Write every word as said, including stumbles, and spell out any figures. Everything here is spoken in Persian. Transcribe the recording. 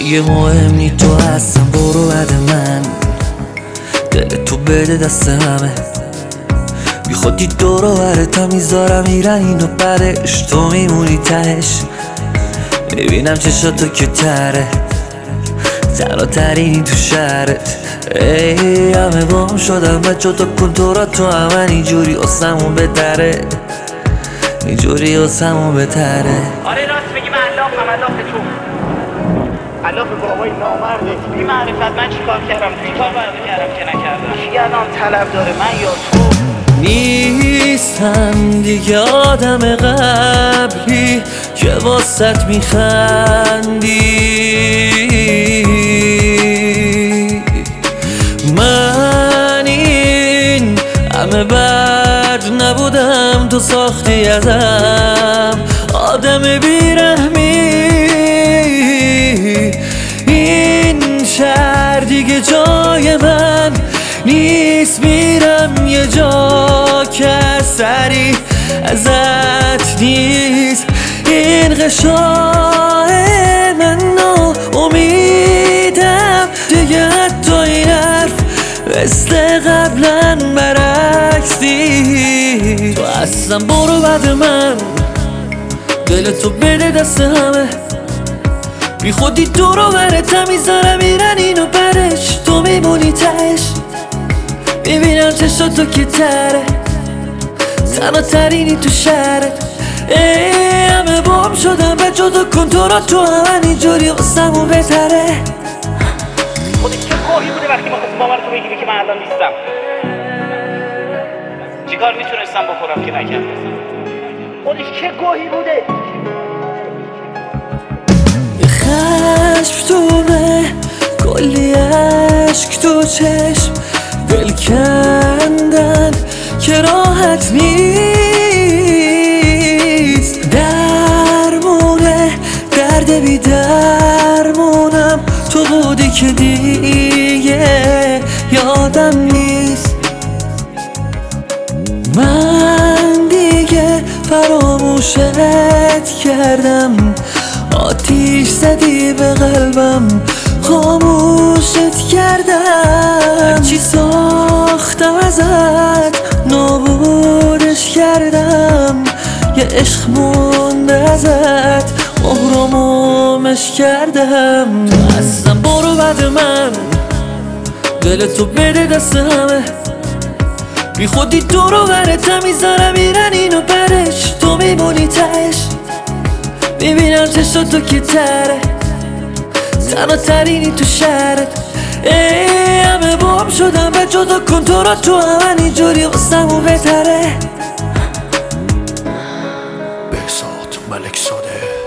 دیگه مهم نی تو هستم، برو بعد من، دل تو بده دست همه، بی خودی دور و برتا میذارم میرن اینو برش، تو میمونی تهش، میبینم چشاتو که تره، تنها ترینی تو شهرت. ای همه بام شدم بچه تا کنتورا تو همه اینجوری اسمون بتره، اینجوری اسمون بتره. آره راست میگی، من علافم، علاف تو علاف بابای نامرده. بی معرفت من چیکار کردم؟ توی کار برده کردم که نکردم. کی الان طلب داره، من یا تو؟ نیستم دیگه آدم قبلی که واسط میخندی، من این همه بد نبودم، تو ساختی ازم آدم بیرحمی. این شهر دیگه جای من نیست، میرم یه جا که سری ازت نیست. این غشای من امیدم دیگه، حتی این حرف مثل قبلا برعکس نیست. تو اصلا برو بعد من، دل تو بده دست همه، بی خودی دور و برت میذارم میرن اینو برش، تو میمونی تهش، میبینم چشاتو که تره، تنها ترینی تو شهرت. ای همه بام شدم بچه تا کنتورا تو همه اینجوری واسمون بتره. خودی چه گاهی بوده وقتی ما خواستم باور تو بگیری که من الان نیستم؟ چیکار میتونستم بخورم که نکردم؟ خودی چه گاهی بوده؟ خشمتونه کلی عشق تو چشم، دل کندن که راحت نیست، درمونه درد بی درمونم تو بودی که دیگه یادم نیست. من دیگه فراموشت کردم، آتیش زدی به قلبم، خاموشت کردم، چی ساختم ازت نابودش کردم، یه عشق مونده ازت مهرمومش کردم. تو اصلا برو بعد من، دل تو بده دست همه، بی خودی دور و برت میذارم میرن اینو برش، تو میمونی تهش، میبینم چشاتو که تره، تنها ترینی تو شهرت. ای همه بام شدم بچه تا کنتورا تو همه اینجوری واسمون بتره. بهزاد ملک زاده.